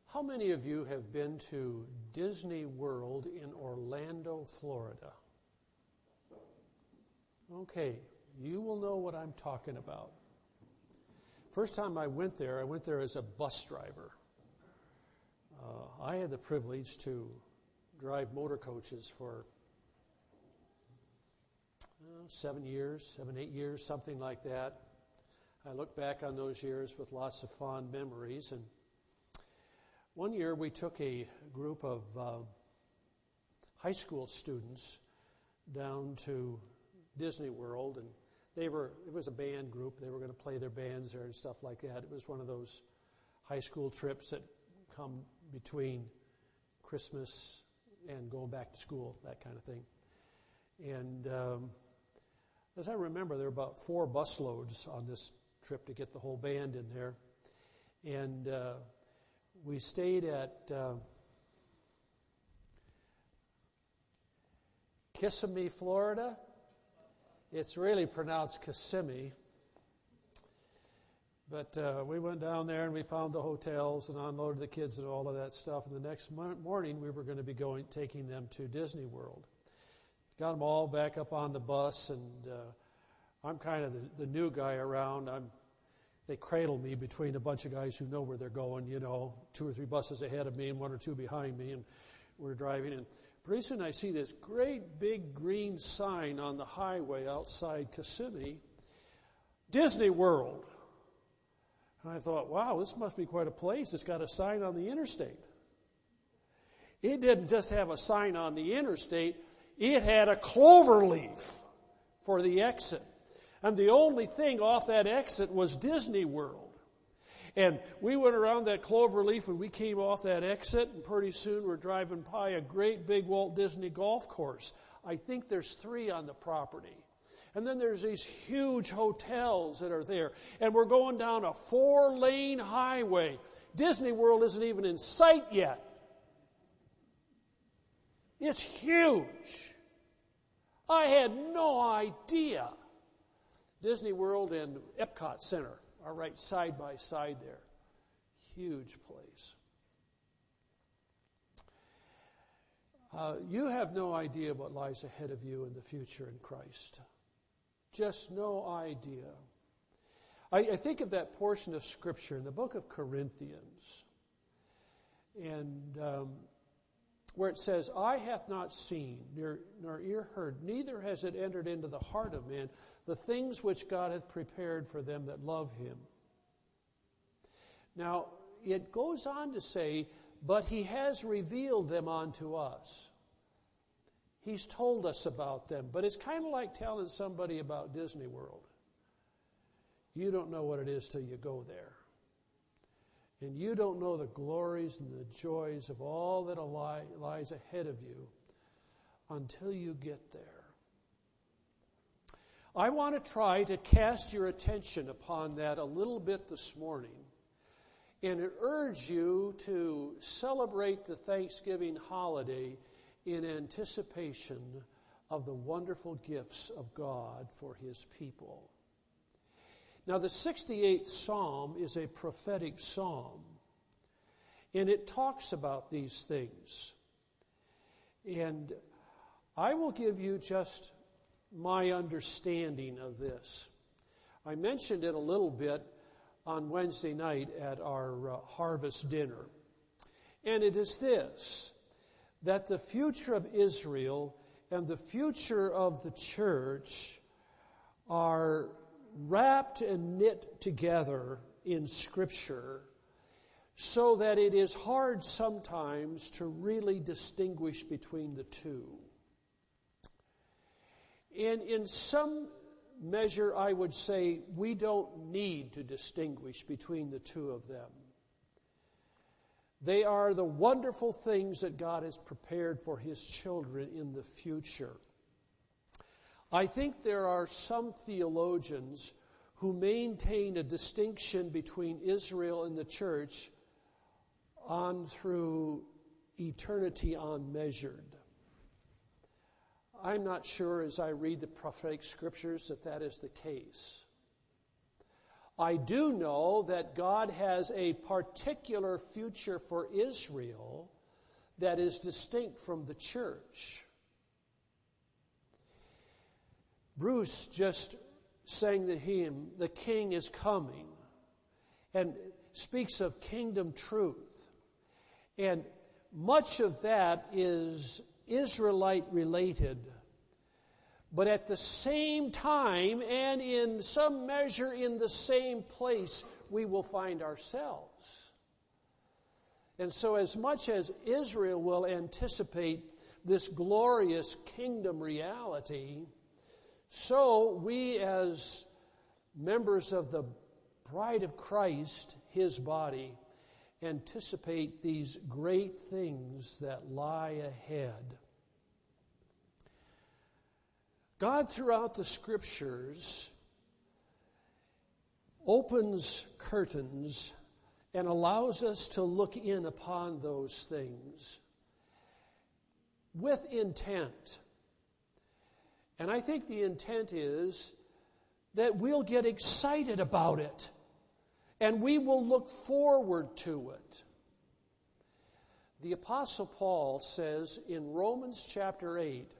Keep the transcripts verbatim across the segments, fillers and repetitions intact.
How many of you have been to Disney World in Orlando, Florida? Okay, you will know what I'm talking about. First time I went there, I went there as a bus driver. Uh, I had the privilege to drive motor coaches for uh, seven years, seven, eight years, something like that. I look back on those years with lots of fond memories. And one year we took a group of uh, high school students down to Disney World, and they were, it was a band group. They were going to play their bands there and stuff like that. It was one of those high school trips that come between Christmas and going back to school, that kind of thing. And um, as I remember, there were about four bus loads on this trip to get the whole band in there. And uh, we stayed at uh, Kissimmee, Florida. It's really pronounced Kissimmee. But uh, we went down there and we found the hotels and unloaded the kids and all of that stuff. And the next mo- morning we were going to be going, taking them to Disney World. Got them all back up on the bus, and uh, I'm kind of the, the new guy around. I'm, they cradle me between a bunch of guys who know where they're going, you know, two or three buses ahead of me and one or two behind me, and we're driving. And pretty soon I see this great big green sign on the highway outside Kissimmee, Disney World. And I thought, wow, this must be quite a place. It's got a sign on the interstate. It didn't just have a sign on the interstate. It had a clover leaf for the exit. And the only thing off that exit was Disney World. And we went around that clover leaf and we came off that exit, and pretty soon we're driving by a great big Walt Disney golf course. I think there's three on the property. And then there's these huge hotels that are there. And we're going down a four-lane highway. Disney World isn't even in sight yet. It's huge. I had no idea. Disney World and Epcot Center are right side by side there. Huge place. Uh, you have no idea what lies ahead of you in the future in Christ. Just no idea. I, I think of that portion of Scripture in the book of Corinthians, and um, where it says, "Eye hath not seen, nor, nor ear heard, neither has it entered into the heart of man, the things which God hath prepared for them that love Him." Now, it goes on to say, "But He has revealed them unto us." He's told us about them. But it's kind of like telling somebody about Disney World. You don't know what it is till you go there. And you don't know the glories and the joys of all that lies ahead of you until you get there. I want to try to cast your attention upon that a little bit this morning, and urge you to celebrate the Thanksgiving holiday in anticipation of the wonderful gifts of God for His people. Now, the sixty-eighth Psalm is a prophetic psalm, and it talks about these things. And I will give you just my understanding of this. I mentioned it a little bit on Wednesday night at our uh, harvest dinner. And it is this, that the future of Israel and the future of the church are wrapped and knit together in Scripture, so that it is hard sometimes to really distinguish between the two. And in some measure, I would say we don't need to distinguish between the two of them. They are the wonderful things that God has prepared for His children in the future. I think there are some theologians who maintain a distinction between Israel and the church on through eternity unmeasured. I'm not sure as I read the prophetic scriptures that that is the case. I do know that God has a particular future for Israel that is distinct from the church. Bruce just sang the hymn, "The King is Coming," and speaks of kingdom truth. And much of that is Israelite related. But at the same time, and in some measure in the same place, we will find ourselves. And so as much as Israel will anticipate this glorious kingdom reality, so we as members of the bride of Christ, His body, anticipate these great things that lie ahead. God, throughout the Scriptures, opens curtains and allows us to look in upon those things with intent. And I think the intent is that we'll get excited about it and we will look forward to it. The Apostle Paul says in Romans chapter eight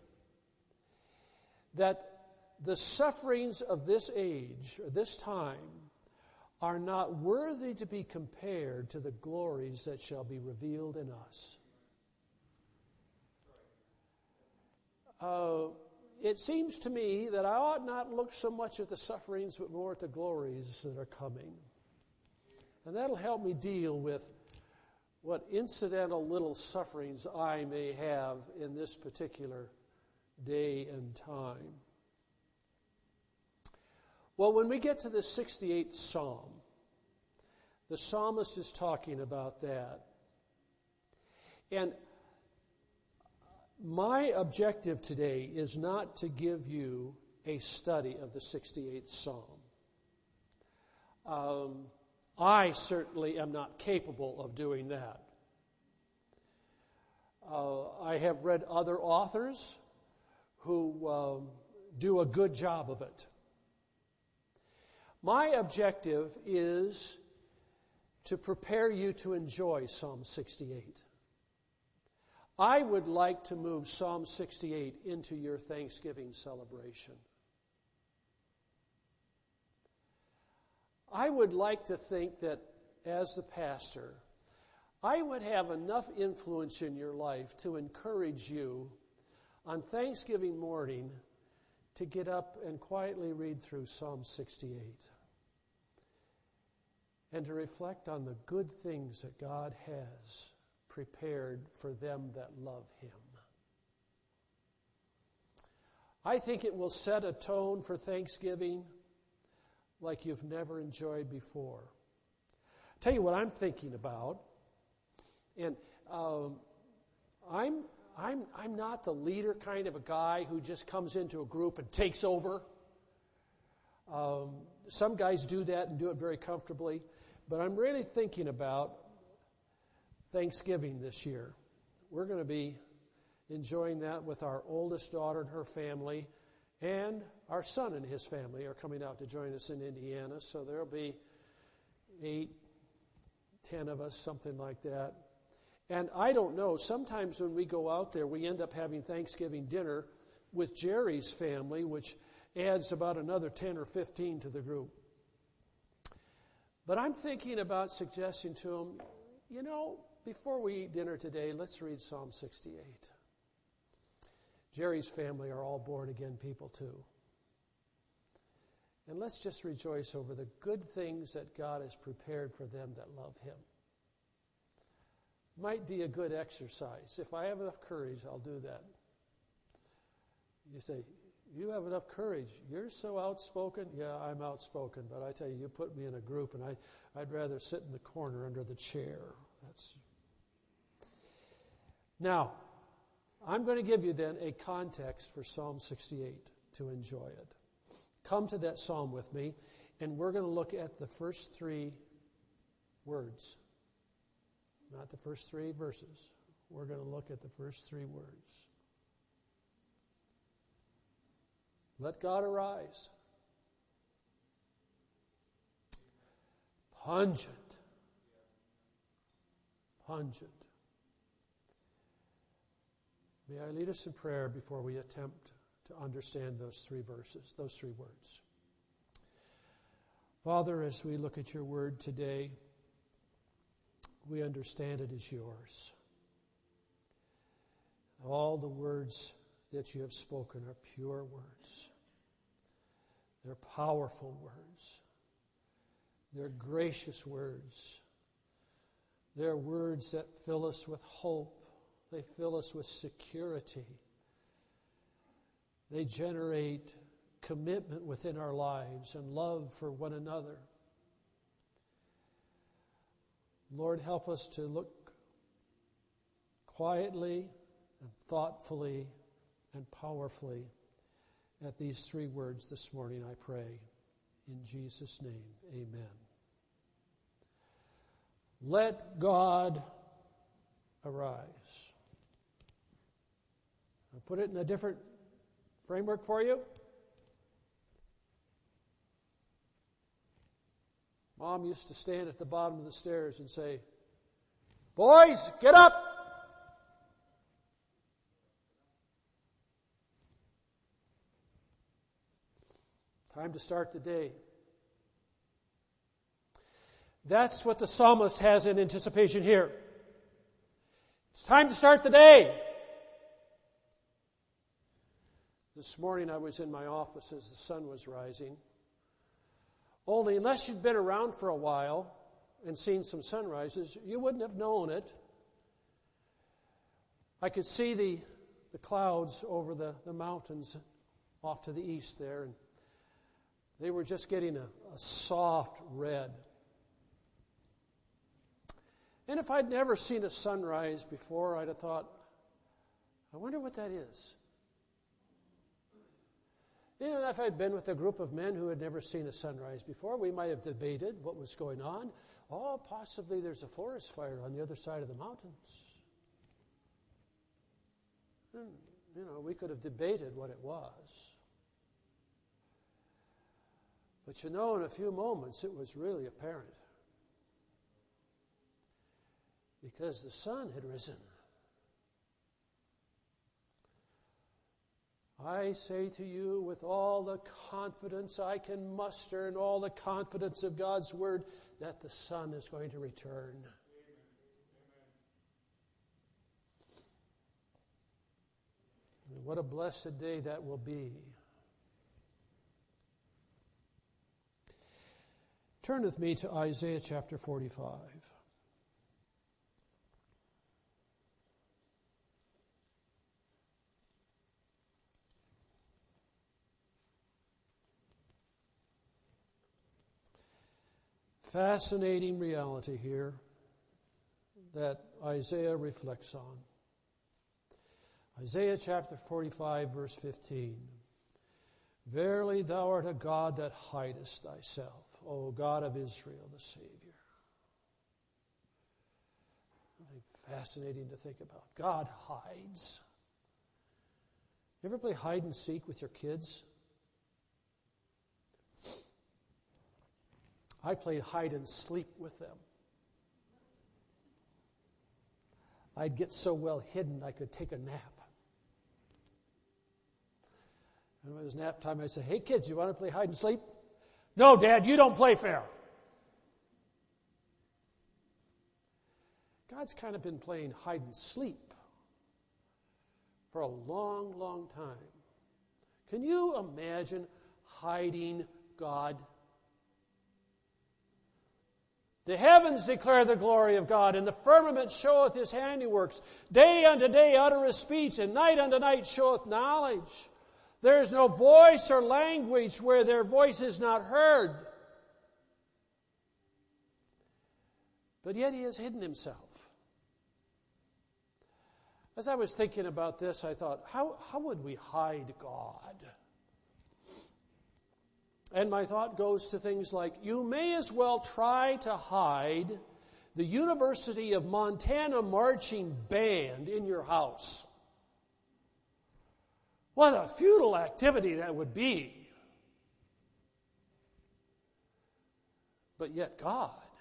that the sufferings of this age, or this time, are not worthy to be compared to the glories that shall be revealed in us. Uh, it seems to me that I ought not look so much at the sufferings, but more at the glories that are coming. And that'll help me deal with what incidental little sufferings I may have in this particular day and time. Well, when we get to the sixty-eighth Psalm, the psalmist is talking about that. And my objective today is not to give you a study of the sixty-eighth Psalm. Um, I certainly am not capable of doing that. Uh, I have read other authors who um, do a good job of it. My objective is to prepare you to enjoy Psalm sixty-eight. I would like to move Psalm sixty-eight into your Thanksgiving celebration. I would like to think that as the pastor, I would have enough influence in your life to encourage you on Thanksgiving morning to get up and quietly read through Psalm sixty-eight and to reflect on the good things that God has prepared for them that love Him. I think it will set a tone for Thanksgiving like you've never enjoyed before. I'll tell you what I'm thinking about, and um, I'm I'm I'm not the leader kind of a guy who just comes into a group and takes over. Um, some guys do that and do it very comfortably, but I'm really thinking about Thanksgiving this year. We're going to be enjoying that with our oldest daughter and her family, and our son and his family are coming out to join us in Indiana, so there'll be eight, ten of us, something like that. And I don't know, sometimes when we go out there, we end up having Thanksgiving dinner with Jerry's family, which adds about another ten or fifteen to the group. But I'm thinking about suggesting to them, you know, before we eat dinner today, let's read Psalm sixty-eight. Jerry's family are all born-again people too. And let's just rejoice over the good things that God has prepared for them that love Him. Might be a good exercise. If I have enough courage, I'll do that. You say, you have enough courage. You're so outspoken. Yeah, I'm outspoken, but I tell you, you put me in a group and I, I'd rather sit in the corner under the chair. That's Now, I'm going to give you then a context for Psalm sixty-eight to enjoy it. Come to that psalm with me, and we're going to look at the first three words. Not the first three verses. We're going to look at the first three words. Let God arise. Pungent. Pungent. May I lead us in prayer before we attempt to understand those three verses, those three words. Father, as we look at your word today, we understand it is yours. All the words that you have spoken are pure words. They're powerful words. They're gracious words. They're words that fill us with hope. They fill us with security. They generate commitment within our lives and love for one another. Lord, help us to look quietly and thoughtfully and powerfully at these three words this morning, I pray. In Jesus' name, amen. Let God arise. I'll put it in a different framework for you. Mom used to stand at the bottom of the stairs and say, "Boys, get up!" Time to start the day. That's what the psalmist has in anticipation here. It's time to start the day. This morning I was in my office as the sun was rising. Only unless you'd been around for a while and seen some sunrises, you wouldn't have known it. I could see the, the clouds over the, the mountains off to the east there, and they were just getting a, a soft red. And if I'd never seen a sunrise before, I'd have thought, I wonder what that is. You know, if I'd been with a group of men who had never seen a sunrise before, we might have debated what was going on. Oh, possibly there's a forest fire on the other side of the mountains. And, you know, we could have debated what it was. But you know, in a few moments, it was really apparent. Because the sun had risen. I say to you with all the confidence I can muster and all the confidence of God's Word that the sun is going to return. And what a blessed day that will be. Turn with me to Isaiah chapter forty-five. Fascinating reality here that Isaiah reflects on. Isaiah chapter forty-five, verse fifteen. Verily thou art a God that hidest thyself, O God of Israel, the Savior. Something fascinating to think about. God hides. You ever play hide and seek with your kids? I played hide and sleep with them. I'd get so well hidden I could take a nap. And when it was nap time, I'd say, "Hey kids, you want to play hide and sleep?" "No, Dad, you don't play fair." God's kind of been playing hide and sleep for a long, long time. Can you imagine hiding God? The heavens declare the glory of God, and the firmament showeth his handiworks. Day unto day uttereth speech, and night unto night showeth knowledge. There is no voice or language where their voice is not heard. But yet he has hidden himself. As I was thinking about this, I thought, how, how would we hide God? And my thought goes to things like, you may as well try to hide the University of Montana Marching Band in your house. What a futile activity that would be. But yet God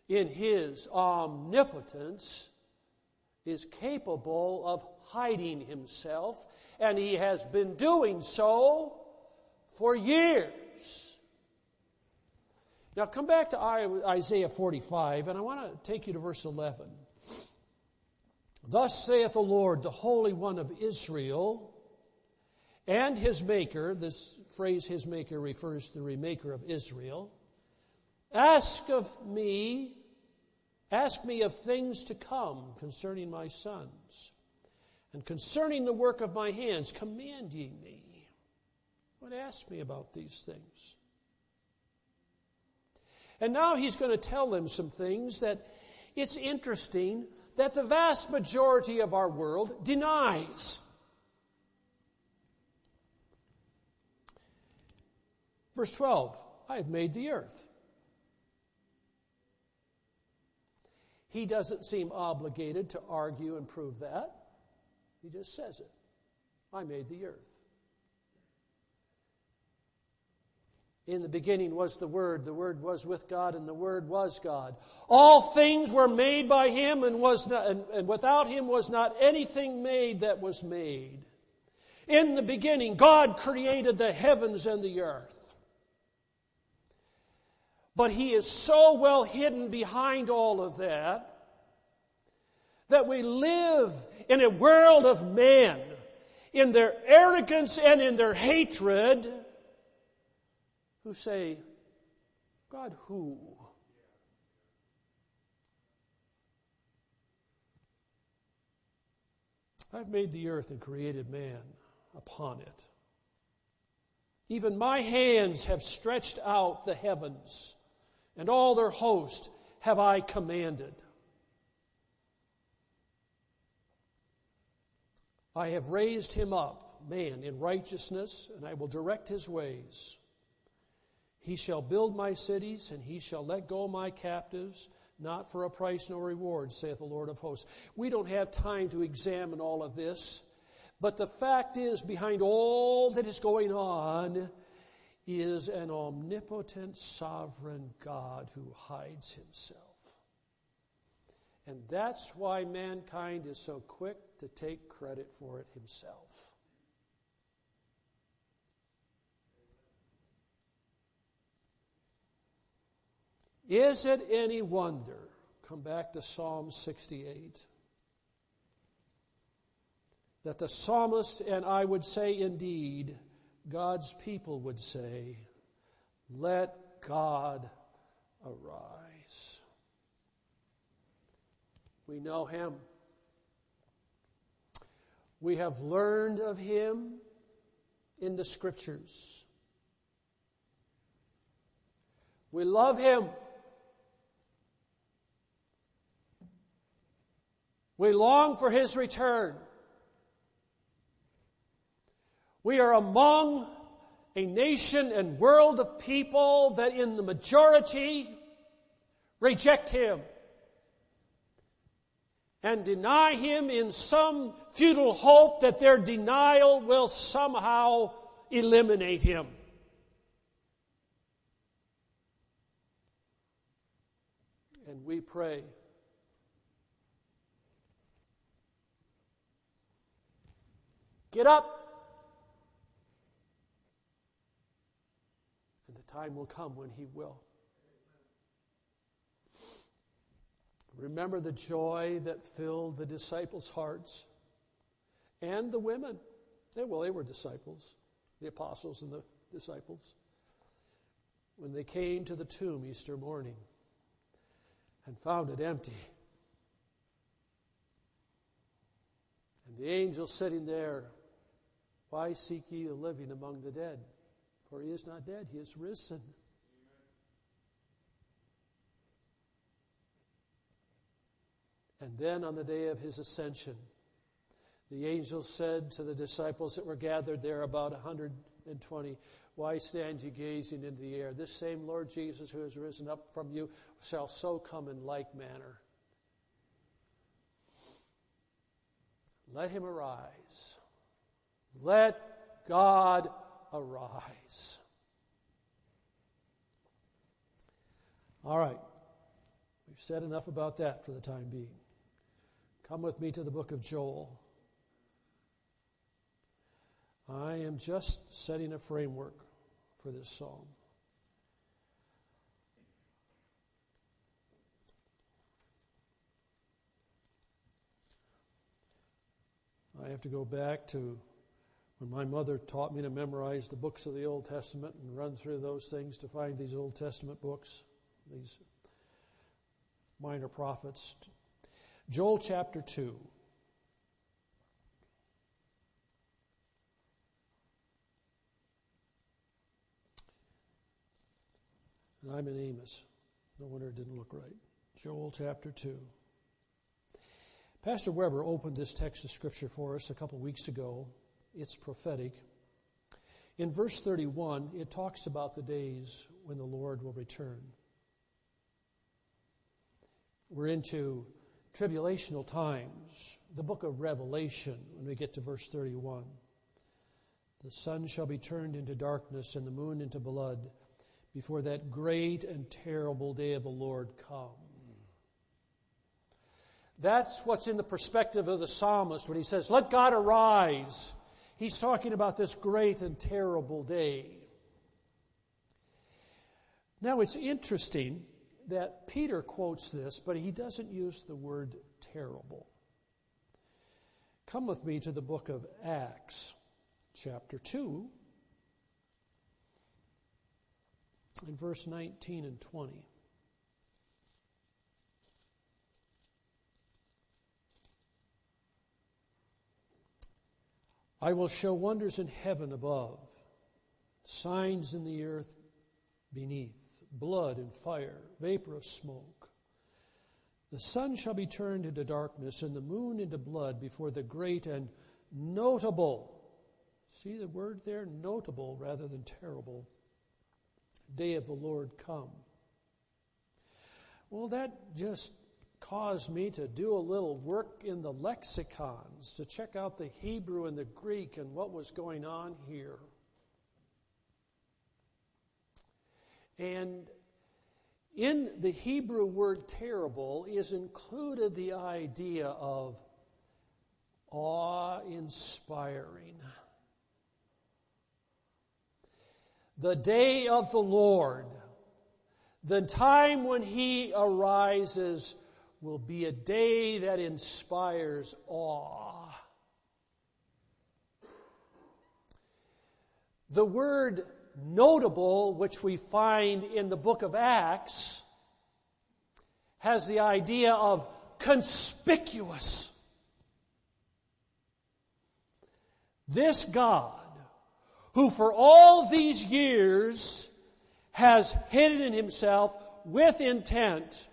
in His omnipotence, is capable of hiding Himself, and He has been doing so for years. Now come back to Isaiah forty-five, and I want to take you to verse eleven. Thus saith the Lord, the Holy One of Israel, and His Maker, this phrase His Maker refers to the Remaker of Israel, ask of me, ask me of things to come concerning my sons, and concerning the work of my hands, command ye me. What ask me about these things? And now He's going to tell them some things that it's interesting that the vast majority of our world denies. Verse twelve, I have made the earth. He doesn't seem obligated to argue and prove that. He just says it. I made the earth. In the beginning was the Word. The Word was with God, and the Word was God. All things were made by Him, and was not, and, and without Him was not anything made that was made. In the beginning, God created the heavens and the earth. But He is so well hidden behind all of that that we live in a world of men, in their arrogance and in their hatred, who say, God who? I've made the earth and created man upon it. Even my hands have stretched out the heavens, and all their host have I commanded. I have raised him up, man, in righteousness, and I will direct his ways. He shall build my cities, and he shall let go my captives, not for a price nor reward, saith the Lord of hosts. We don't have time to examine all of this, but the fact is, behind all that is going on is an omnipotent, sovereign God who hides Himself. And that's why mankind is so quick to take credit for it himself. Is it any wonder, come back to Psalm sixty-eight, that the psalmist, and I would say indeed, God's people would say, let God arise. We know Him. We have learned of Him in the Scriptures. We love Him. We long for His return. We are among a nation and world of people that in the majority reject Him and deny Him in some futile hope that their denial will somehow eliminate Him. And we pray, get up, and the time will come when He will. Remember the joy that filled the disciples' hearts and the women. They, well, they were disciples, the apostles and the disciples. When they came to the tomb Easter morning and found it empty. And the angel sitting there, why seek ye the living among the dead? For He is not dead, He is risen. And then on the day of His ascension, the angel said to the disciples that were gathered there, about one hundred twenty, why stand ye gazing into the air? This same Lord Jesus who has risen up from you shall so come in like manner. Let Him arise. Let God arise. All right. We've said enough about that for the time being. Come with me to the book of Joel. I am just setting a framework for this psalm. I have to go back to when my mother taught me to memorize the books of the Old Testament and run through those things to find these Old Testament books, these minor prophets. Joel chapter two. And I'm in Amos. No wonder it didn't look right. Joel chapter two. Pastor Weber opened this text of Scripture for us a couple weeks ago. It's prophetic. In verse thirty-one, it talks about the days when the Lord will return. We're into tribulational times, the book of Revelation, when we get to verse thirty-one. The sun shall be turned into darkness and the moon into blood before that great and terrible day of the Lord come. That's what's in the perspective of the psalmist when he says, let God arise. He's talking about this great and terrible day. Now it's interesting that Peter quotes this, but he doesn't use the word terrible. Come with me to the book of Acts, chapter two, in verse nineteen and twenty. I will show wonders in heaven above, signs in the earth beneath, blood and fire, vapor of smoke. The sun shall be turned into darkness and the moon into blood before the great and notable, see the word there, notable rather than terrible, day of the Lord come. Well, that just caused me to do a little work in the lexicons to check out the Hebrew and the Greek and what was going on here. And in the Hebrew word terrible is included the idea of awe-inspiring. The day of the Lord, the time when He arises, will be a day that inspires awe. The word notable, which we find in the book of Acts, has the idea of conspicuous. This God, who for all these years has hidden Himself with intent,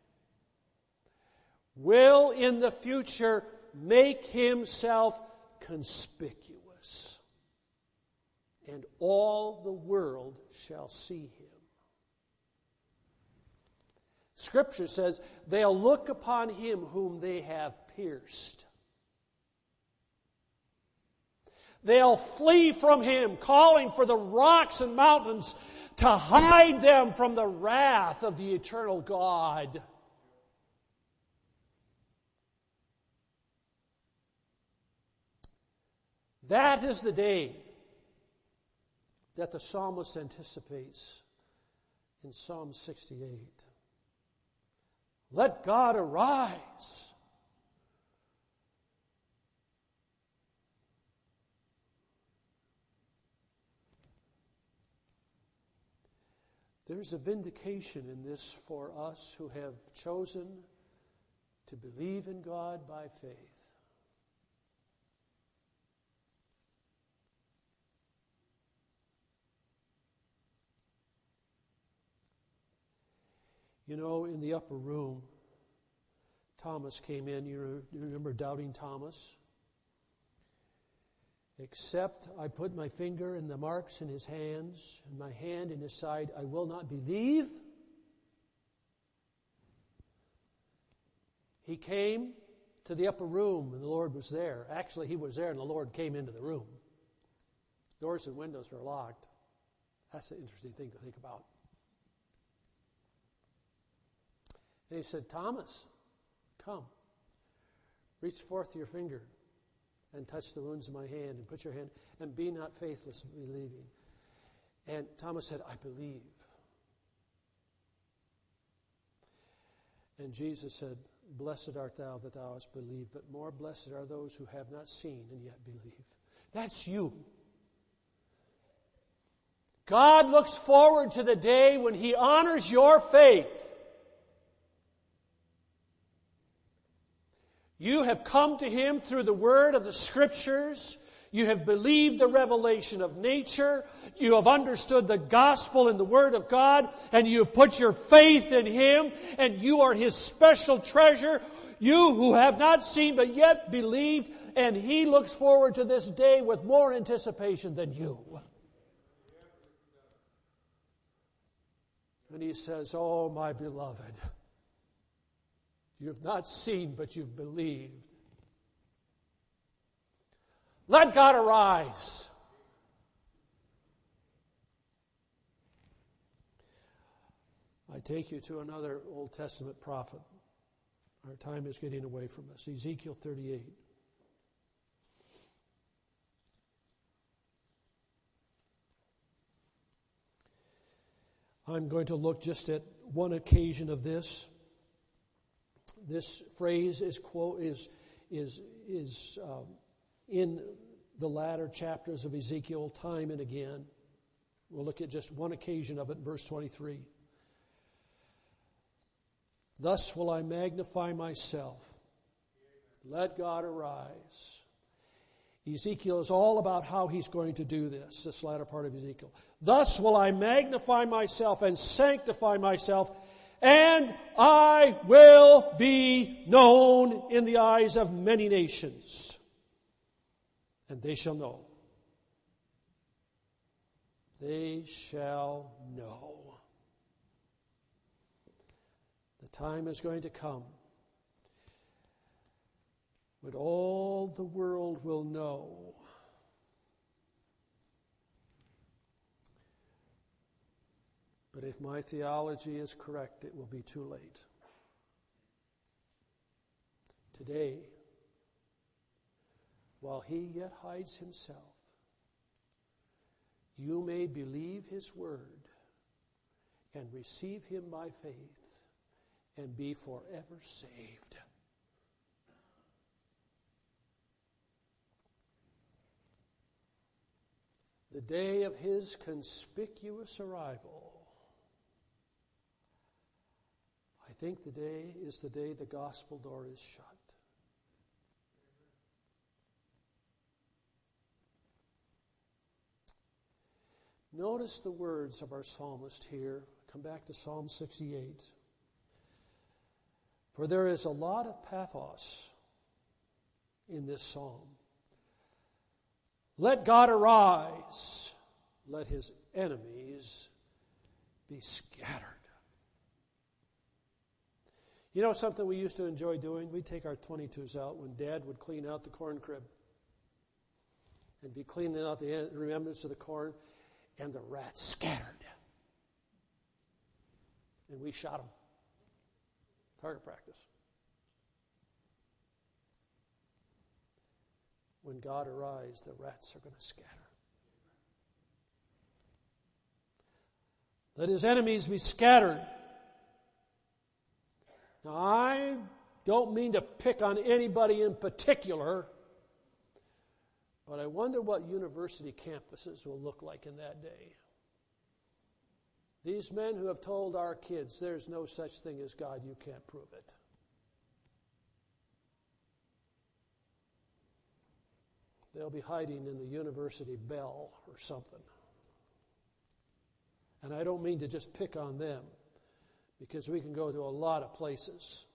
will in the future make Himself conspicuous, and all the world shall see Him. Scripture says, they'll look upon Him whom they have pierced. They'll flee from Him, calling for the rocks and mountains to hide them from the wrath of the eternal God. That is the day that the psalmist anticipates in Psalm sixty-eight. Let God arise. There's a vindication in this for us who have chosen to believe in God by faith. You know, in the upper room, Thomas came in. You remember doubting Thomas? Except I put my finger in the marks in his hands and my hand in his side, I will not believe. He came to the upper room and the Lord was there. Actually, he was there and the Lord came into the room. Doors and windows were locked. That's an interesting thing to think about. And he said, Thomas, come. Reach forth your finger and touch the wounds of my hand, and put your hand, and be not faithless, believing. And Thomas said, I believe. And Jesus said, blessed art thou that thou hast believed, but more blessed are those who have not seen and yet believe. That's you. God looks forward to the day when He honors your faith. You have come to Him through the word of the Scriptures. You have believed the revelation of nature. You have understood the gospel and the word of God, and you have put your faith in Him, and you are His special treasure. You who have not seen but yet believed, and He looks forward to this day with more anticipation than you. And He says, oh, my beloved, you have not seen, but you've believed. Let God arise. I take you to another Old Testament prophet. Our time is getting away from us. Ezekiel thirty-eight. I'm going to look just at one occasion of this. This phrase is quote is is is um, in the latter chapters of Ezekiel time and again. We'll look at just one occasion of it, verse twenty-three. Thus will I magnify myself. Let God arise. Ezekiel is all about how he's going to do this, this latter part of Ezekiel. Thus will I magnify myself and sanctify myself, and I will be known in the eyes of many nations. And they shall know. They shall know. The time is going to come when all the world will know but if my theology is correct, it will be too late. Today, while He yet hides Himself, you may believe His word and receive Him by faith and be forever saved. The day of His conspicuous arrival, I think the day is the day the gospel door is shut. Notice the words of our psalmist here. Come back to Psalm sixty-eight. For there is a lot of pathos in this psalm. Let God arise. Let His enemies be scattered. You know something we used to enjoy doing? We'd take our twenty-twos out when Dad would clean out the corn crib. And be cleaning out the remnants of the corn, and the rats scattered. And we shot them. Target practice. When God arrives, the rats are going to scatter. Let His enemies be scattered. Now, I don't mean to pick on anybody in particular, but I wonder what university campuses will look like in that day. These men who have told our kids there's no such thing as God, you can't prove it. They'll be hiding in the university bell or something. And I don't mean to just pick on them, because we can go to a lot of places.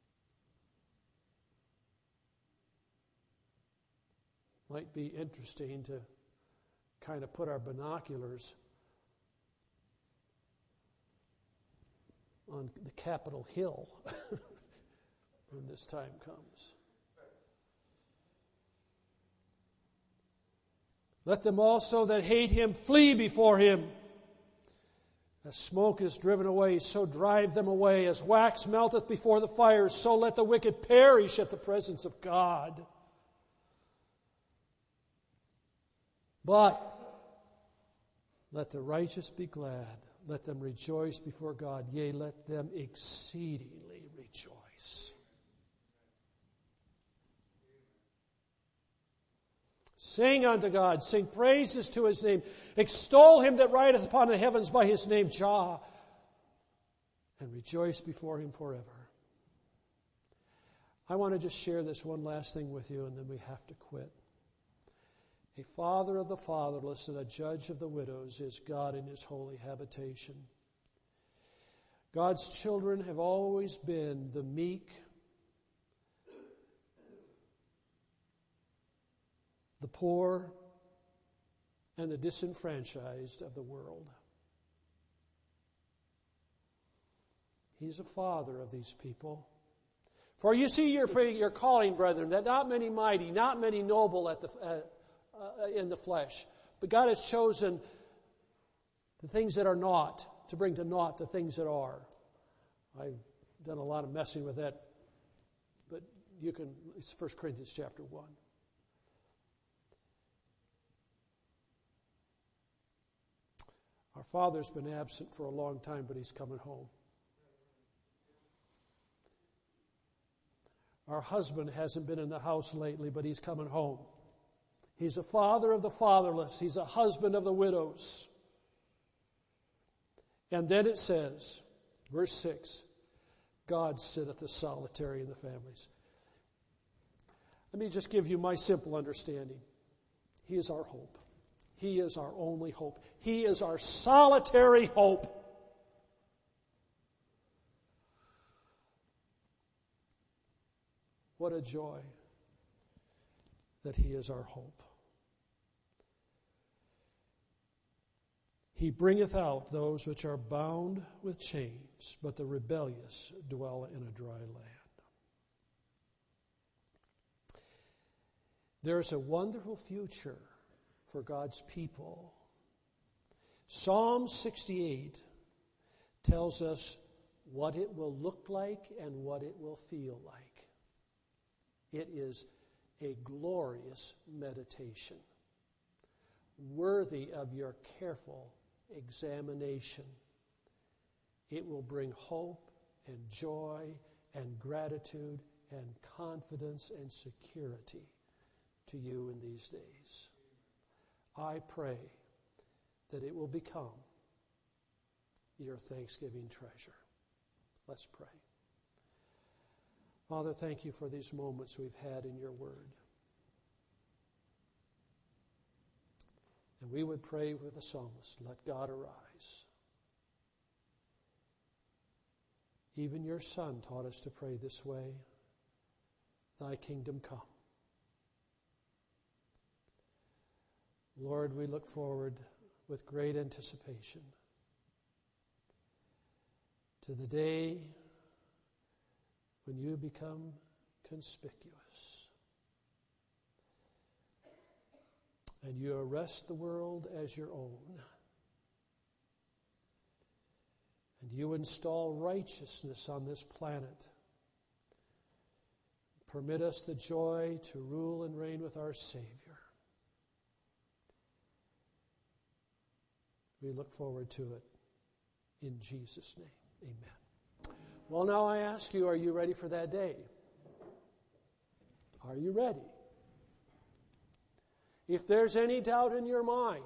Might be interesting to kind of put our binoculars on the Capitol Hill when this time comes. Let them also that hate Him flee before Him. As smoke is driven away, so drive them away. As wax melteth before the fire, so let the wicked perish at the presence of God. But let the righteous be glad. Let them rejoice before God. Yea, let them exceedingly rejoice. Sing unto God, sing praises to His name. Extol Him that rideth upon the heavens by His name, Jah, and rejoice before Him forever. I want to just share this one last thing with you, and then we have to quit. A father of the fatherless and a judge of the widows is God in His holy habitation. God's children have always been the meek, the poor, and the disenfranchised of the world. He's a father of these people. For you see your, your calling, brethren, that not many mighty, not many noble at the, uh, uh, in the flesh, but God has chosen the things that are not to bring to naught the things that are. I've done a lot of messing with that, but you can, it's First Corinthians chapter one. Our father's been absent for a long time, but he's coming home. Our husband hasn't been in the house lately, but he's coming home. He's a father of the fatherless. He's a husband of the widows. And then it says, verse six, God sitteth the solitary in the families. Let me just give you my simple understanding. He is our hope. He is our only hope. He is our solitary hope. What a joy that He is our hope. He bringeth out those which are bound with chains, but the rebellious dwell in a dry land. There's a wonderful future for God's people. Psalm sixty-eight tells us what it will look like and what it will feel like. It is a glorious meditation, worthy of your careful examination. It will bring hope and joy and gratitude and confidence and security to you in these days. I pray that it will become your Thanksgiving treasure. Let's pray. Father, thank you for these moments we've had in your word. And we would pray with the psalmist, let God arise. Even your Son taught us to pray this way, thy kingdom come. Lord, we look forward with great anticipation to the day when you become conspicuous and you arrest the world as your own and you install righteousness on this planet. Permit us the joy to rule and reign with our Savior. We look forward to it in Jesus' name. Amen. Well, now I ask you, are you ready for that day? Are you ready? If there's any doubt in your mind,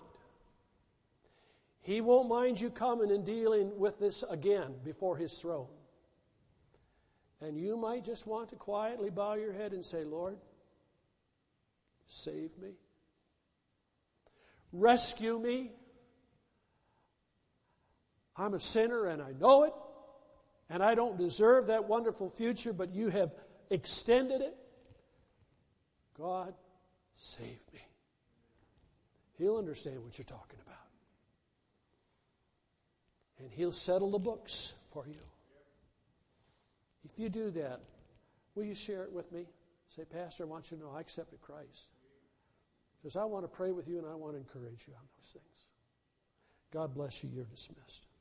He won't mind you coming and dealing with this again before His throne. And you might just want to quietly bow your head and say, Lord, save me. Rescue me. I'm a sinner and I know it. And I don't deserve that wonderful future, but you have extended it. God, save me. He'll understand what you're talking about. And He'll settle the books for you. If you do that, will you share it with me? Say, Pastor, I want you to know I accepted Christ. Because I want to pray with you and I want to encourage you on those things. God bless you. You're dismissed.